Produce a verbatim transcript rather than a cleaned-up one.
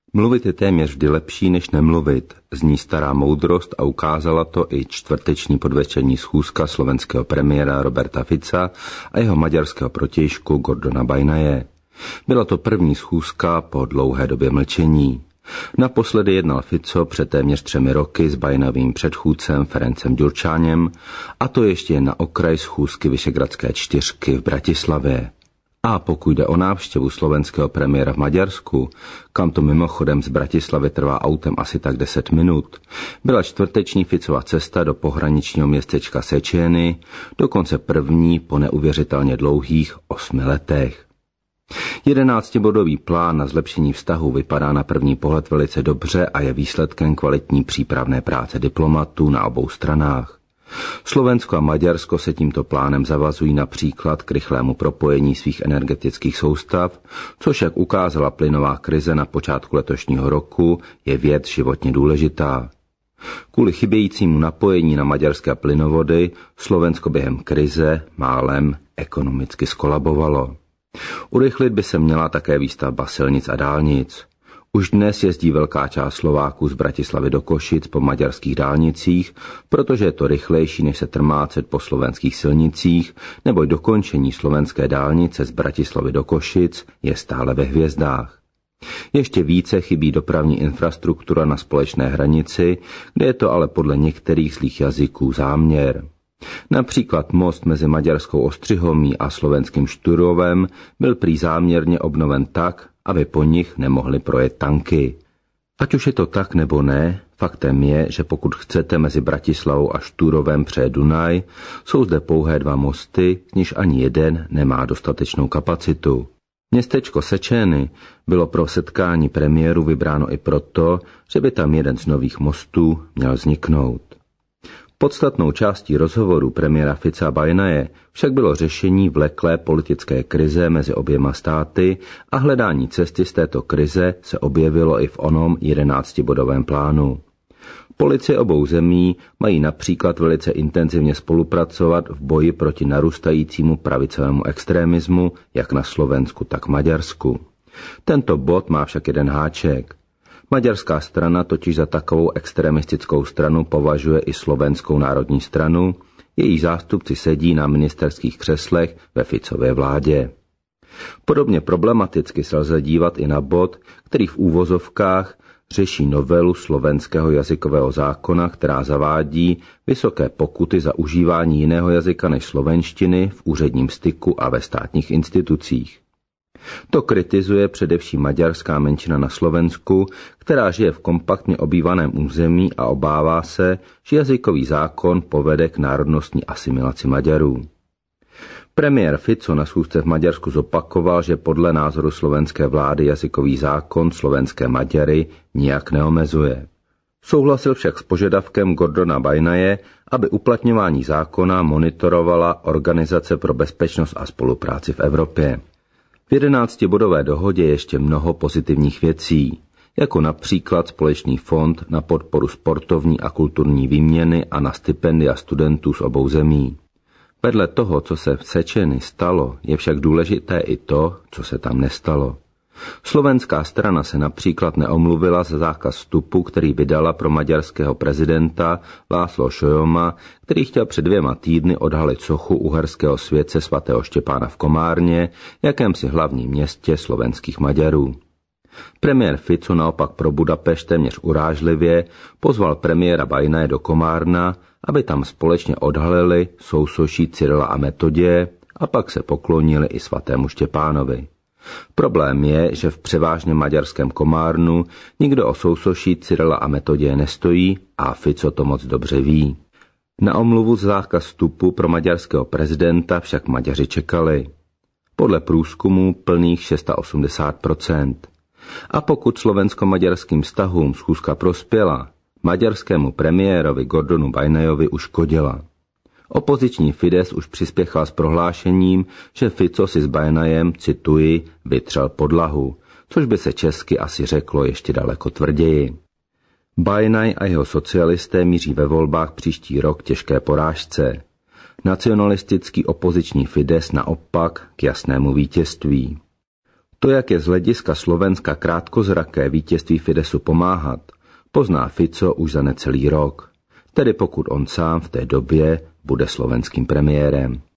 Mluvit je téměř vždy lepší, než nemluvit, zní stará moudrost a ukázala to i čtvrteční podvečerní schůzka slovenského premiéra Roberta Fica a jeho maďarského protějšku Gordona Bajnaje. Byla to první schůzka po dlouhé době mlčení. Naposledy jednal Fico před téměř třemi roky s Bajnavým předchůdcem Ferencem Gyurcsányem, a to ještě na okraj schůzky Vyšehradské čtyřky v Bratislavě. A pokud jde o návštěvu slovenského premiéra v Maďarsku, kam to mimochodem z Bratislavy trvá autem asi tak deset minut, byla čtvrteční Ficova cesta do pohraničního městečka Széchenyi, dokonce první po neuvěřitelně dlouhých osmi letech. Jedenáctibodový plán na zlepšení vztahu vypadá na první pohled velice dobře a je výsledkem kvalitní přípravné práce diplomatů na obou stranách. Slovensko a Maďarsko se tímto plánem zavazují například k rychlému propojení svých energetických soustav, což, jak ukázala plynová krize na počátku letošního roku, je věc životně důležitá. Kvůli chybějícímu napojení na maďarské plynovody Slovensko během krize málem ekonomicky skolabovalo. Urychlit by se měla také výstavba silnic a dálnic. Už dnes jezdí velká část Slováků z Bratislavy do Košic po maďarských dálnicích, protože je to rychlejší, než se trmácet po slovenských silnicích, neboť dokončení slovenské dálnice z Bratislavy do Košic je stále ve hvězdách. Ještě více chybí dopravní infrastruktura na společné hranici, kde je to ale podle některých zlých jazyků záměr. Například most mezi maďarskou Ostřihomí a slovenským Šturovem byl prý záměrně obnoven tak, aby po nich nemohly projet tanky. Ať už je to tak nebo ne, faktem je, že pokud chcete mezi Bratislavou a Šturovem přejet Dunaj, jsou zde pouhé dva mosty, z nichž ani jeden nemá dostatečnou kapacitu. Městečko Széchenyi bylo pro setkání premiéru vybráno i proto, že by tam jeden z nových mostů měl vzniknout. Podstatnou částí rozhovoru premiéra Fica a Bajnaje však bylo řešení vleklé politické krize mezi oběma státy a hledání cesty z této krize se objevilo i v onom jedenáctibodovém plánu. Policie obou zemí mají například velice intenzivně spolupracovat v boji proti narůstajícímu pravicovému extremismu jak na Slovensku, tak v Maďarsku. Tento bod má však jeden háček. Maďarská strana totiž za takovou extremistickou stranu považuje i Slovenskou národní stranu, její zástupci sedí na ministerských křeslech ve Ficově vládě. Podobně problematicky se lze dívat i na bod, který v úvozovkách řeší novelu slovenského jazykového zákona, která zavádí vysoké pokuty za užívání jiného jazyka než slovenštiny v úředním styku a ve státních institucích. To kritizuje především maďarská menšina na Slovensku, která žije v kompaktně obývaném území a obává se, že jazykový zákon povede k národnostní asimilaci Maďarů. Premiér Fico na schůzce v Maďarsku zopakoval, že podle názoru slovenské vlády jazykový zákon slovenské Maďary nijak neomezuje. Souhlasil však s požadavkem Gordona Bajnaje, aby uplatňování zákona monitorovala Organizace pro bezpečnost a spolupráci v Evropě. V jedenáctibodové dohodě je ještě mnoho pozitivních věcí, jako například společný fond na podporu sportovní a kulturní výměny a na stipendia studentů z obou zemí. Vedle toho, co se v Széchenyi stalo, je však důležité i to, co se tam nestalo. Slovenská strana se například neomluvila za zákaz vstupu, který vydala pro maďarského prezidenta László Sólyoma, který chtěl před dvěma týdny odhalit sochu uherského světce svatého Štěpána v Komárně, jakémsi hlavním městě slovenských Maďarů. Premiér Fico naopak pro Budapešť téměř urážlivě pozval premiéra Bajnaje do Komárna, aby tam společně odhalili sousoší Cyrila a Metoděje a pak se poklonili i svatému Štěpánovi. Problém je, že v převážně maďarském Komárnu nikdo o sousoší Cyrila a Metoděje nestojí a Fico to moc dobře ví. Na omluvu z zákaz vstupu pro maďarského prezidenta však Maďaři čekali. Podle průzkumu plných osmdesát šest procent. A pokud slovensko-maďarským vztahům schůzka prospěla, maďarskému premiérovi Gordonu Bajnajovi uškodila. Opoziční Fides už přispěchal s prohlášením, že Fico si s Bajnajem, cituji, vytřel podlahu, což by se česky asi řeklo ještě daleko tvrději. Bajnaj a jeho socialisté míří ve volbách příští rok těžké porážce. Nacionalistický opoziční Fides naopak k jasnému vítězství. To, jak je z hlediska Slovenska krátkozraké vítězství Fidesu pomáhat, pozná Fico už za necelý rok, tedy pokud on sám v té době bude slovenským premiérem.